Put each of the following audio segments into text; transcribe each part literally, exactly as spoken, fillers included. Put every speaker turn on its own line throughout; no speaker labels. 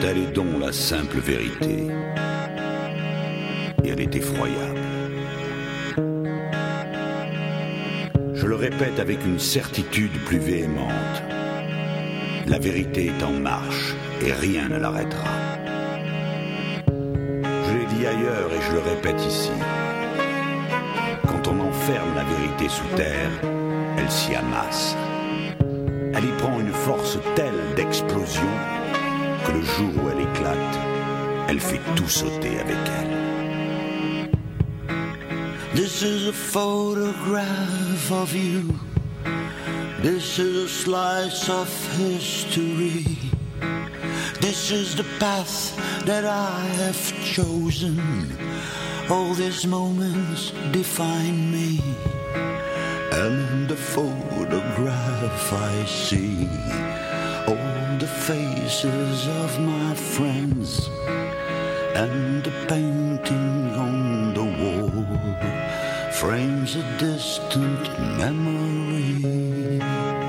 telle est donc la simple vérité. Et elle est effroyable. Je le répète avec une certitude plus véhémente. La vérité est en marche et rien ne l'arrêtera. Je l'ai dit ailleurs et je le répète ici. Quand on enferme la vérité sous terre, elle s'y amasse. Elle y prend une force telle d'explosion que le jour où elle éclate, elle fait tout sauter avec elle.
This is a photograph of you. This is a slice of history. This is the path that I have chosen. All these moments define me. And in the photograph I see all the faces of my friends. And the painting on the wall frames a distant memory.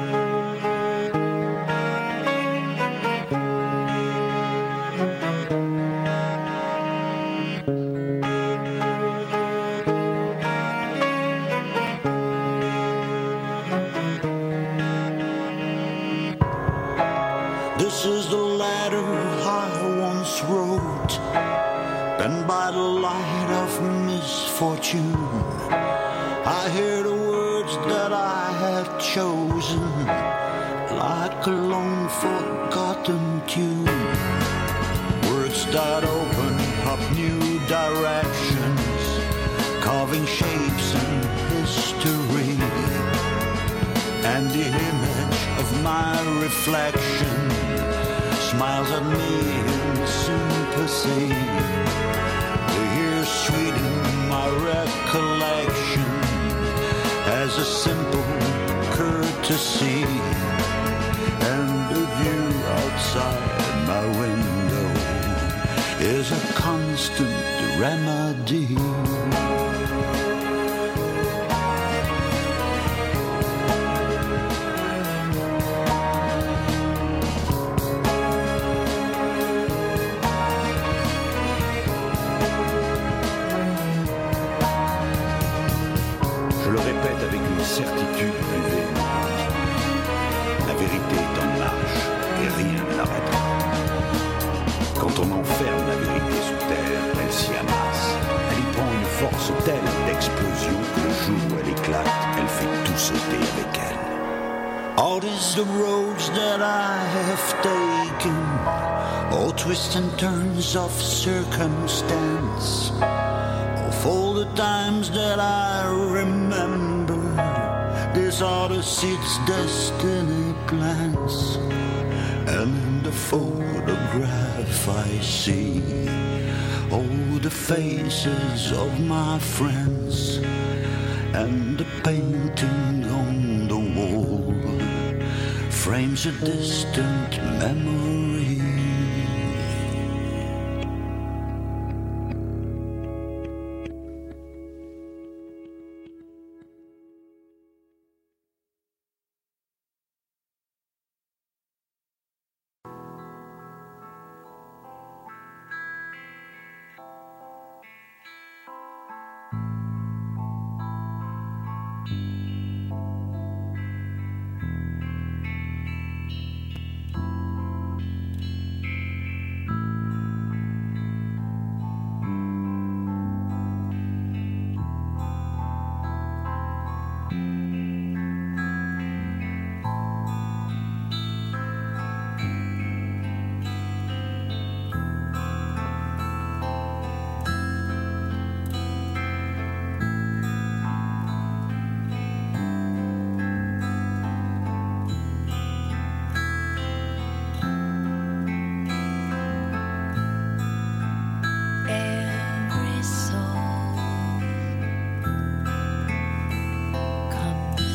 This is the letter I once wrote, and by the light of misfortune I hear the words that I had chosen, like a long forgotten tune. Words that open up new directions, carving shapes in history. And the image of my reflection smiles at me in sympathy. The years sweeten my recollection as a simple courtesy. And the view outside my window is a constant remedy.
Certitude plus véhémente. La vérité est en marche et rien ne l'arrêtera. Quand on enferme la vérité sous terre, elle s'y amasse. Elle y prend une force telle d'explosion que le jour où elle éclate, elle fait tout sauter avec elle.
All these the roads that I have taken, all twists and turns of circumstance, of all the times that I remember. These are the seeds destiny plants. And in the photograph I see all the faces of my friends. And the painting on the wall frames a distant memory.
Every soul comes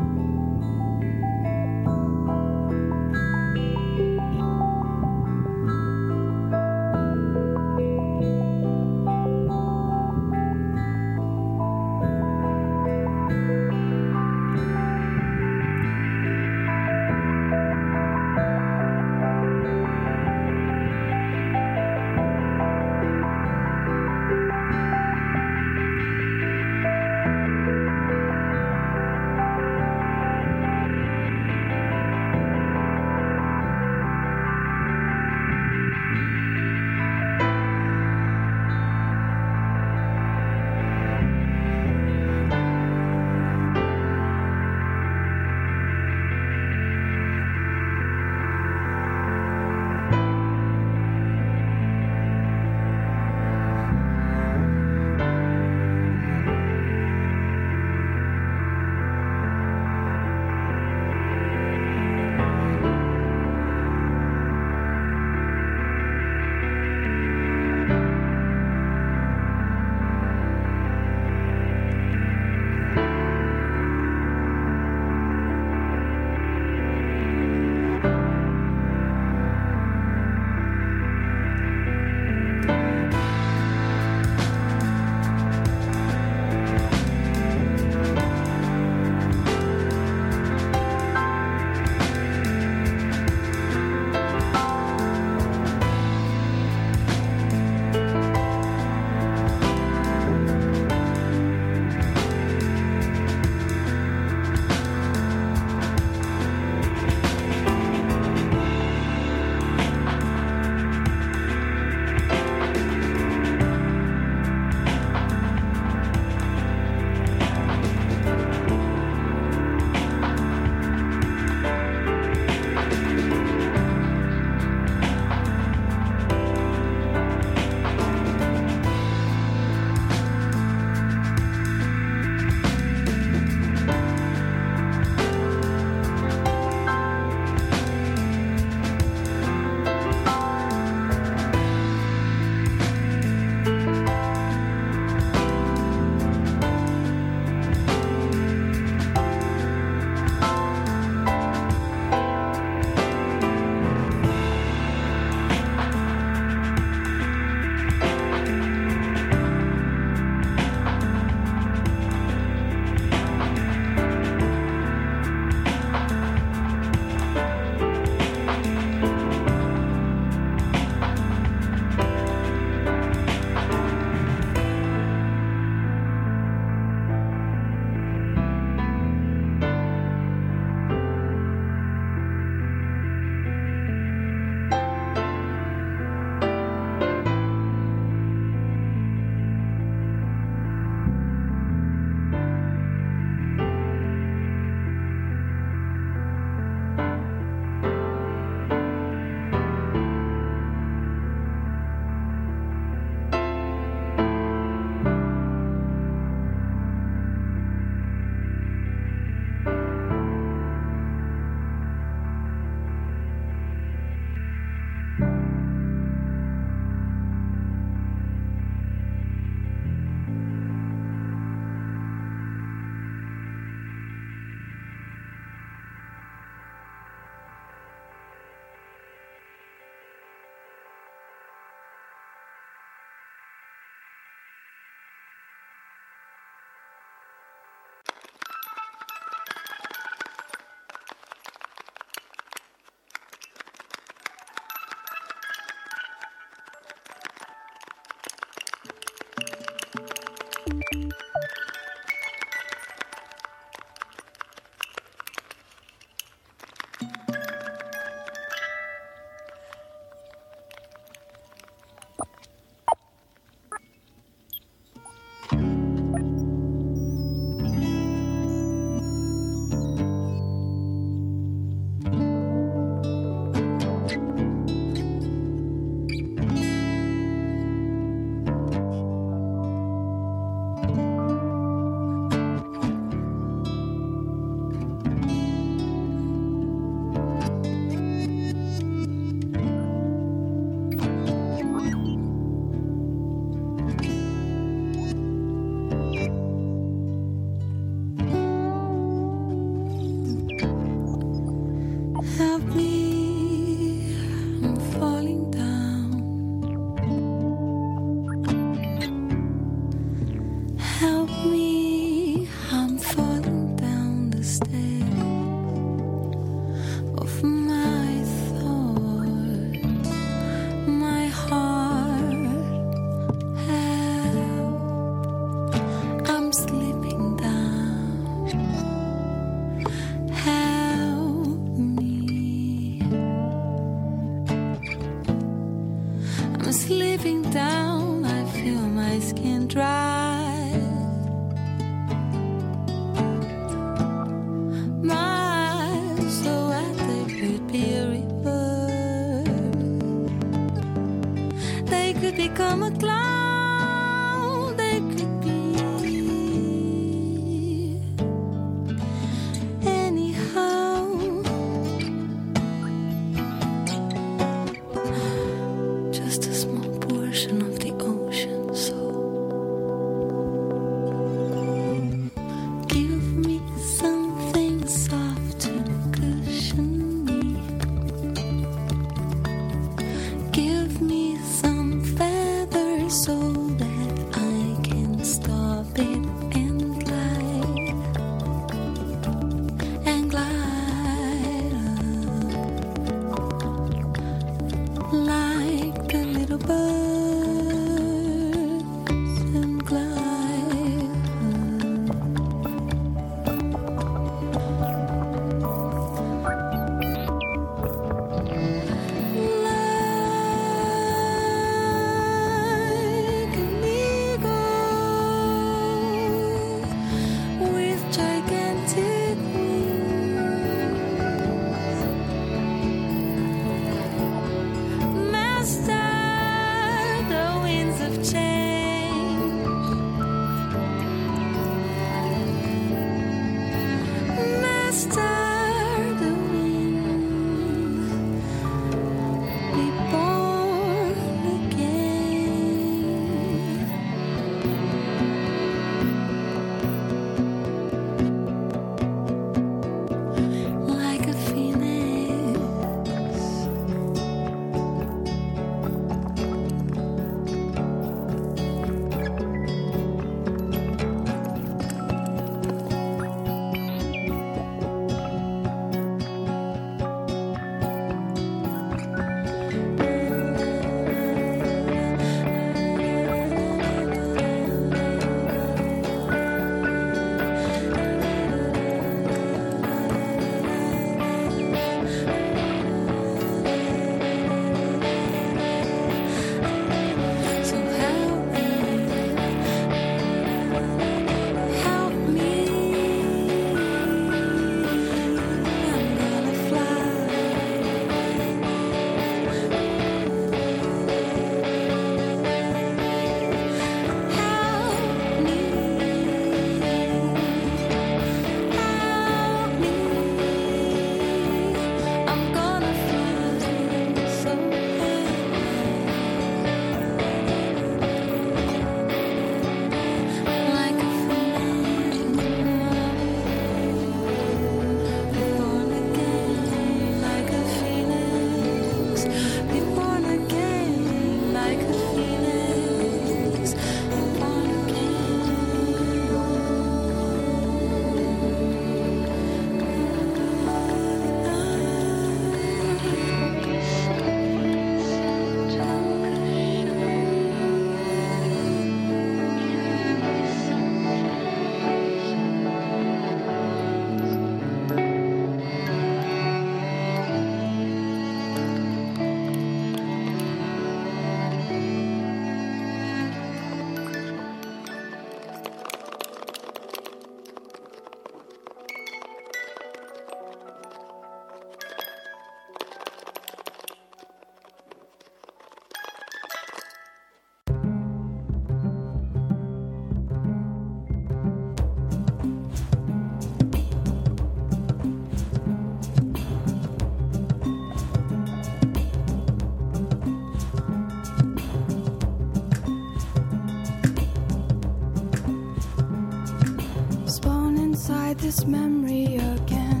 This memory again,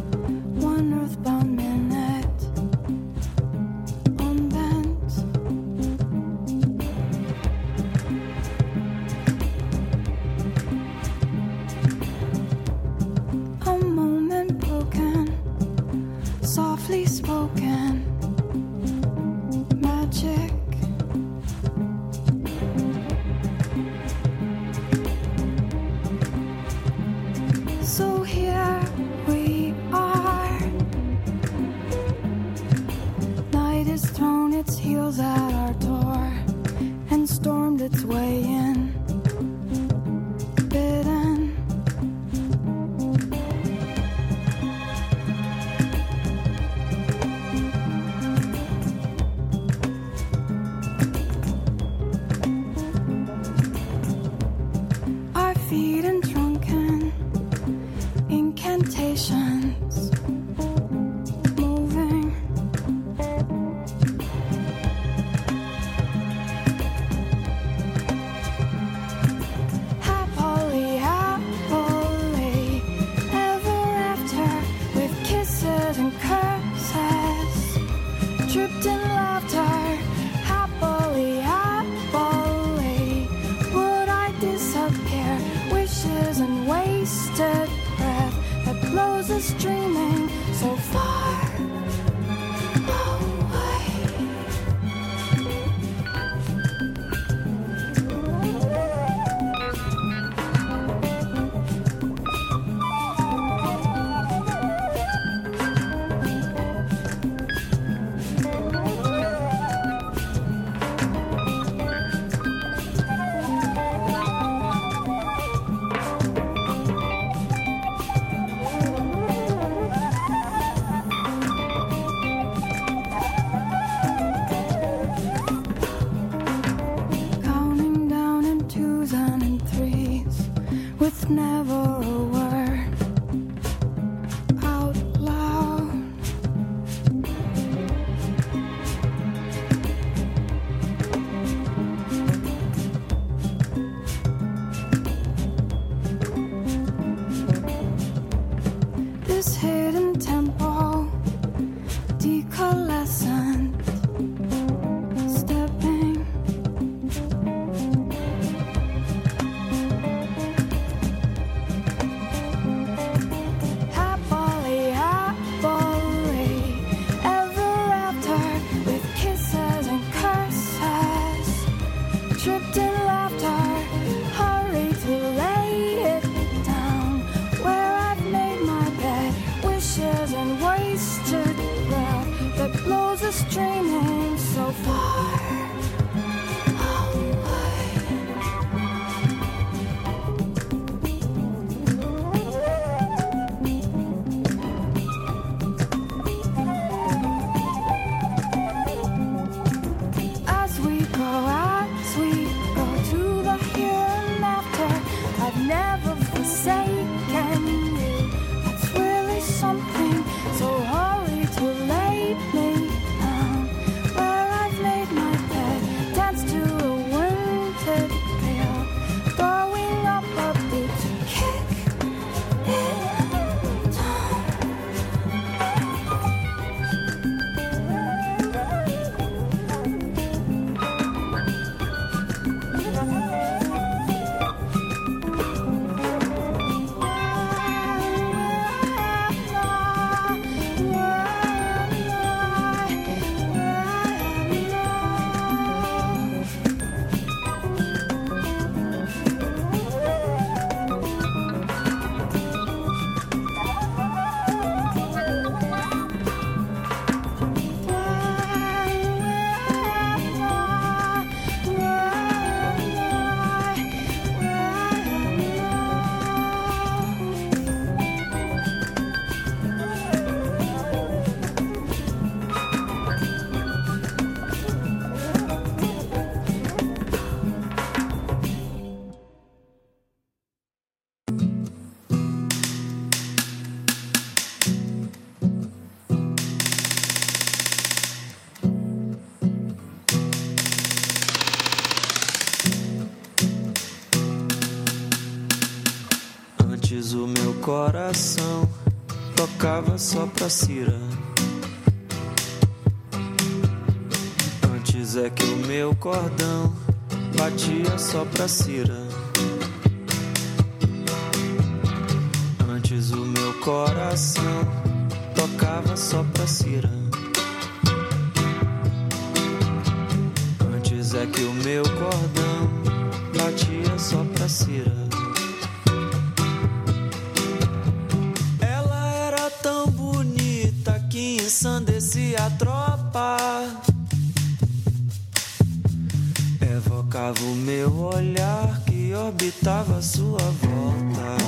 one earthbound minute, unbent. A moment broken, softly spoken, magic. So here we are. Night has thrown its heels at our door and stormed its way in, bidden. Our feet and drunken incantations moving. Happily, happily, ever after, with kisses and curses, dripped in laughter. Happily, happily, would I disappear? Wishes and wasted breath that blows us dreaming so far away. this hidden tempo, decoalescent, stepping. Happily, happily, ever after, with kisses and curses, tripped in laughter, hurry to lay it down, where I've made my bed, wishes and wasted breath that blows a streaming so far as we go, as we go to the here and after. I've never forsaken you. That's really something. So hurry to lay me down, where I've made my bed, dance to a winded gale, throwing up a beat to kick it down.
Antes o meu coração tocava só pra Cira. Antes é que o meu cordão batia só pra Cira. Antes o meu coração tocava só pra Cira. Antes é que o meu cordão batia só pra Cira. Ela era tão bonita que ensandecia a tropa, evocava o meu olhar que orbitava a sua volta.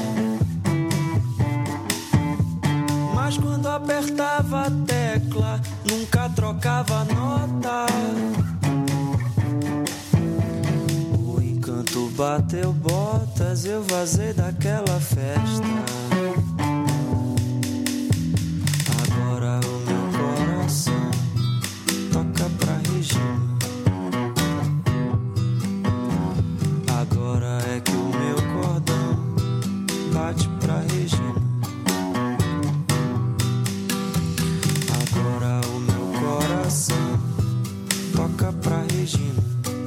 Mas quando apertava a tecla, nunca trocava nota. O encanto bateu botas, eu vazei daquela festa. Agora o meu coração toca pra Regina. Agora é que o meu cordão bate pra Regina. Agora o meu coração toca pra Regina.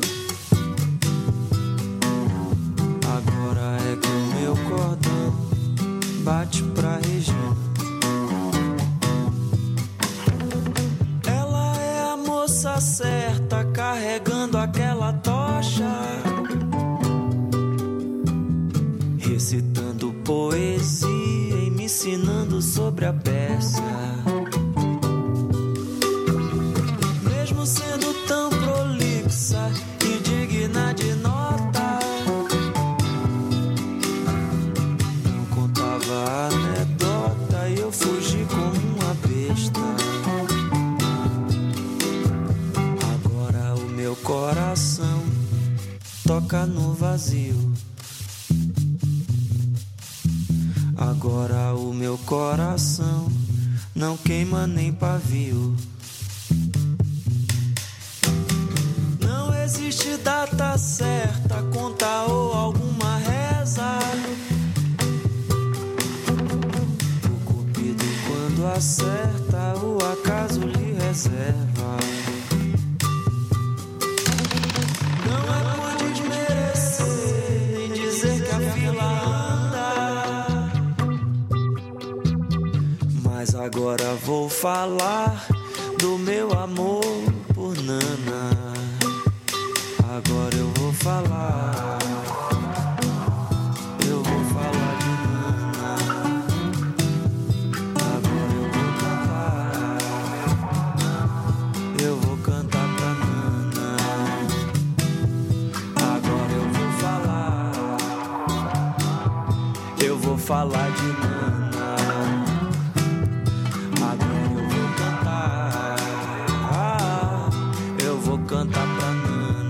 Agora é que o meu cordão bate pra Regina. Ela é a moça certa carregando aquela tocha, recitando poesia e me ensinando sobre a Pérsia. Mesmo sendo tão prolixa e digna de nota, não contava anedota e eu fugi como uma besta. Agora o meu coração toca no vazio. Agora o meu coração não queima nem pavio. Não existe data certa, conta ou alguma reza. O cupido hora certa o acaso lhe reserva. Não é por desmerecer nem dizer que a fila anda, mas agora vou falar do meu amor por Nana. Agora eu vou falar, eu vou falar de Nana. Agora eu vou cantar, eu vou cantar pra Nana. Agora eu vou falar, eu vou falar de Nana. Agora eu vou cantar, ah, eu vou cantar pra Nana.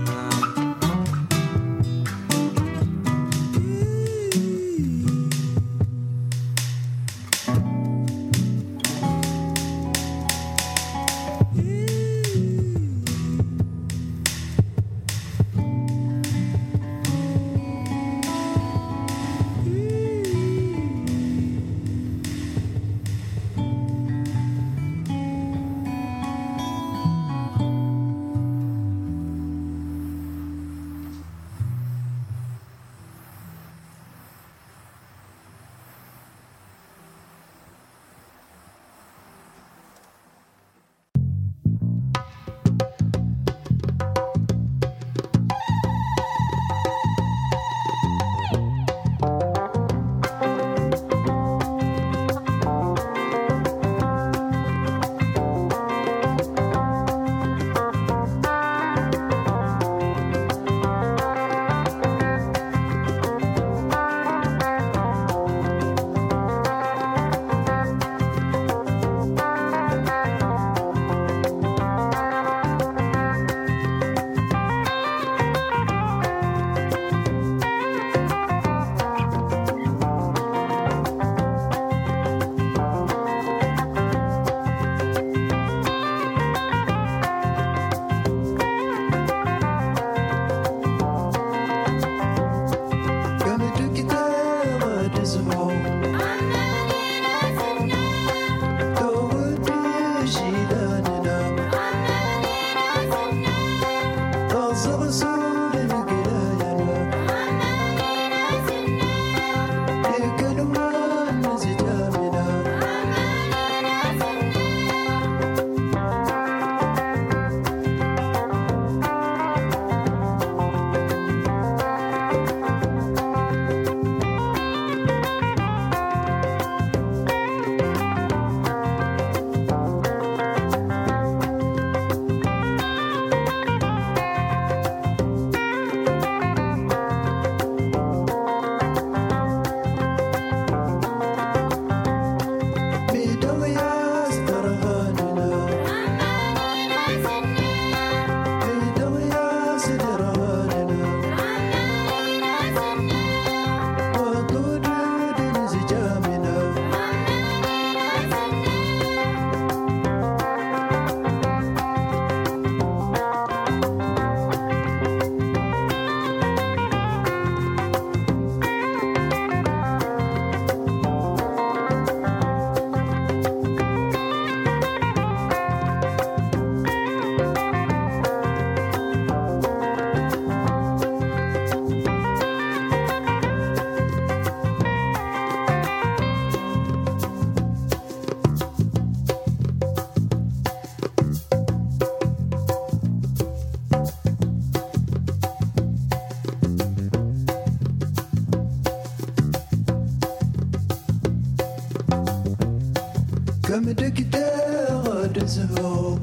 Comme deux guitares de zéro.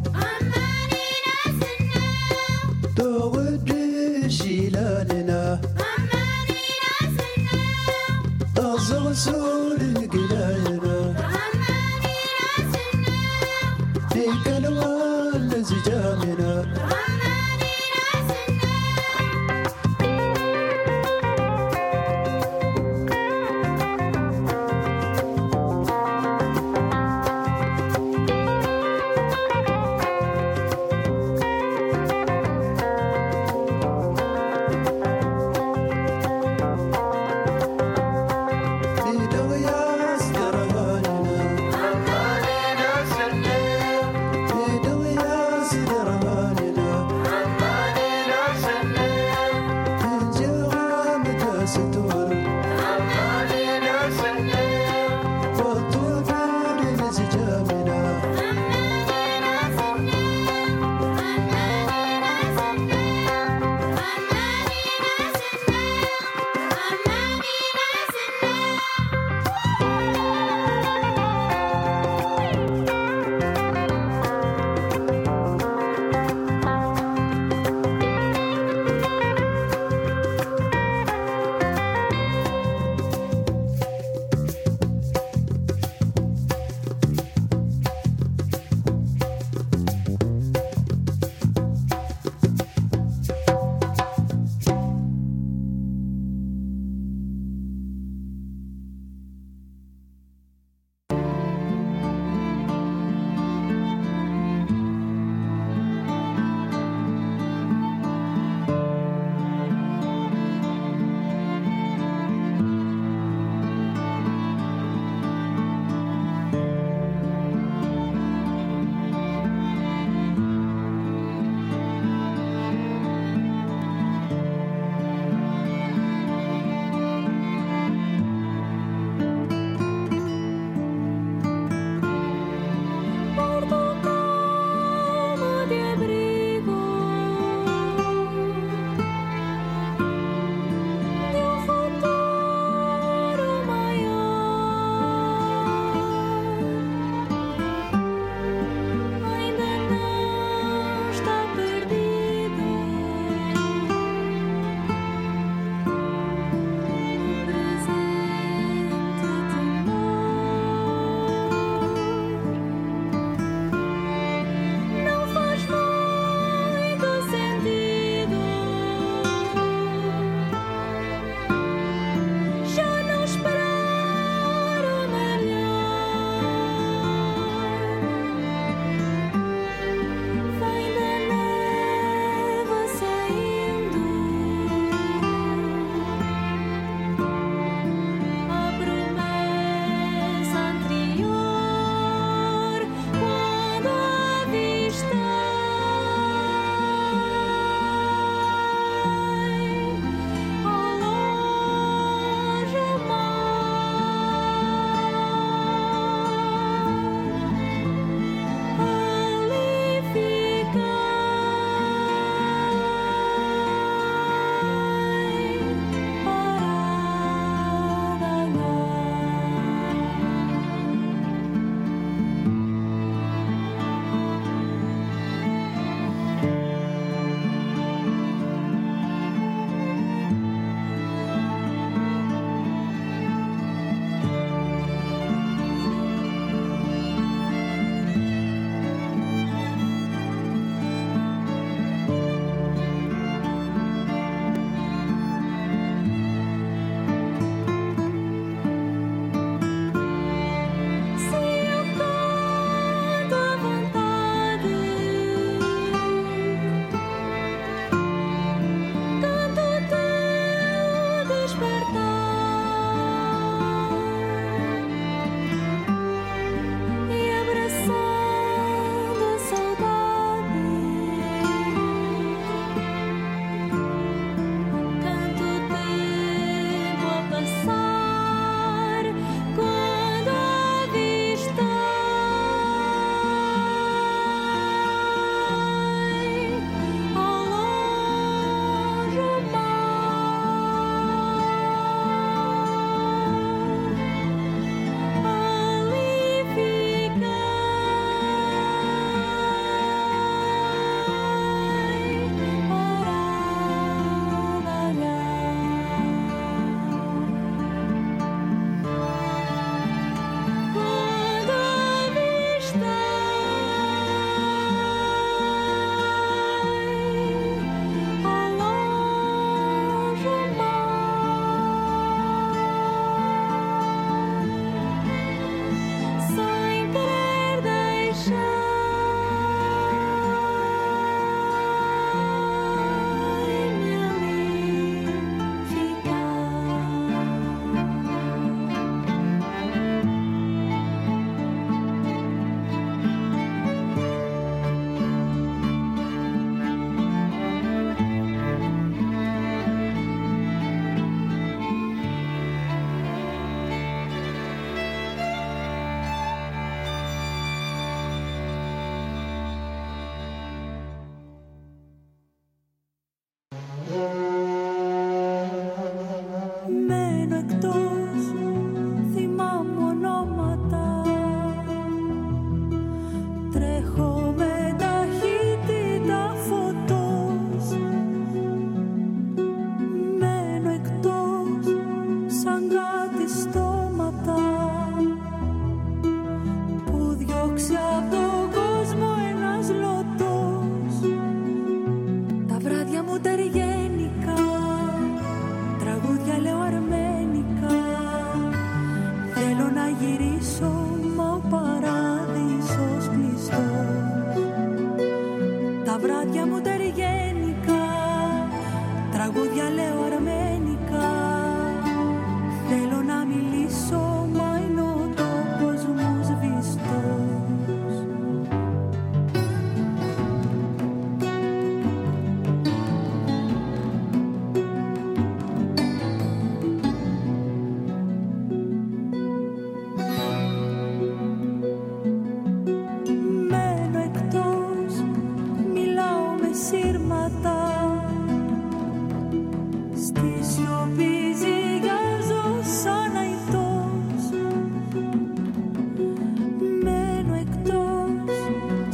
Tore de Shilanena. Azor sol gilayna. Dikalwa lazijamina.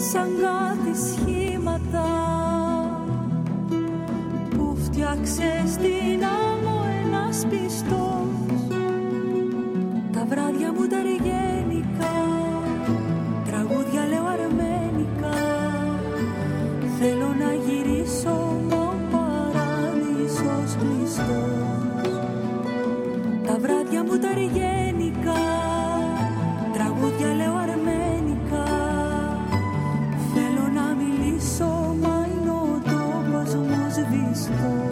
σαν κάτι σχήματα που φτιάξε στην άμμο ένας πιστός. Τα βράδια μου τα αργένικα, τραγούδια λέω αρμένικα. Θέλω να γυρίσω μα ο παράδεισος κλειστός. Τα βράδια μου τα αργένικα, τραγούδια λέω αρμένικα. Θέλω να μιλήσω μα είναι ο τόπος μου σβηστός.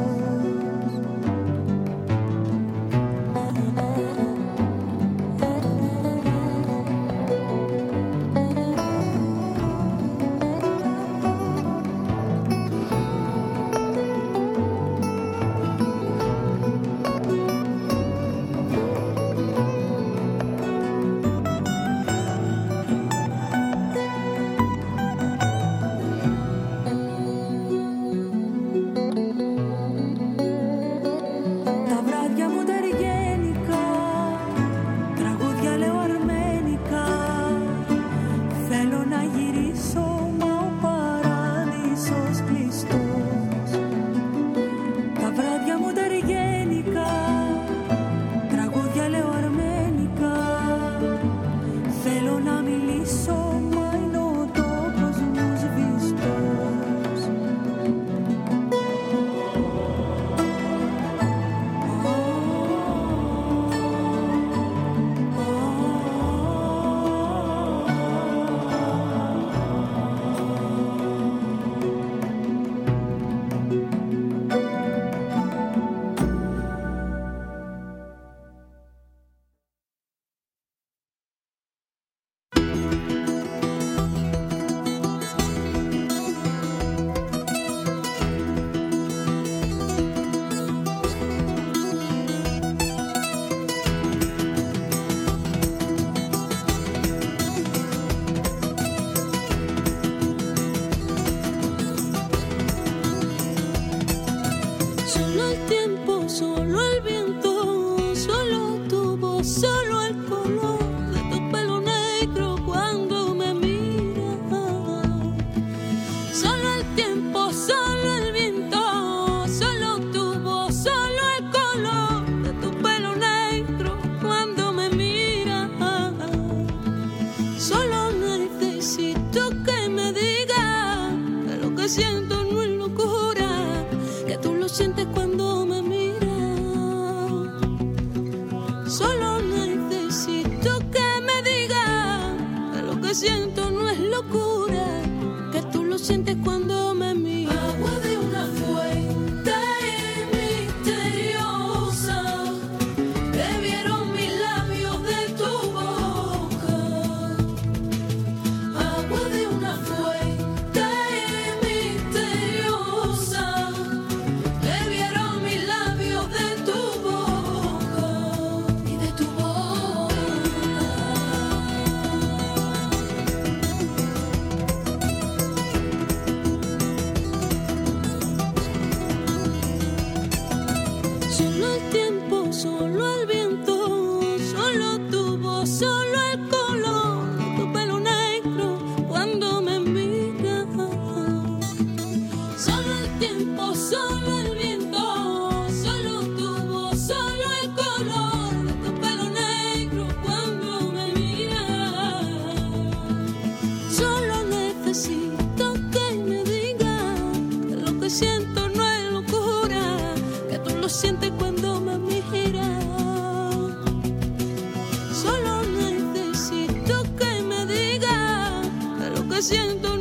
Siento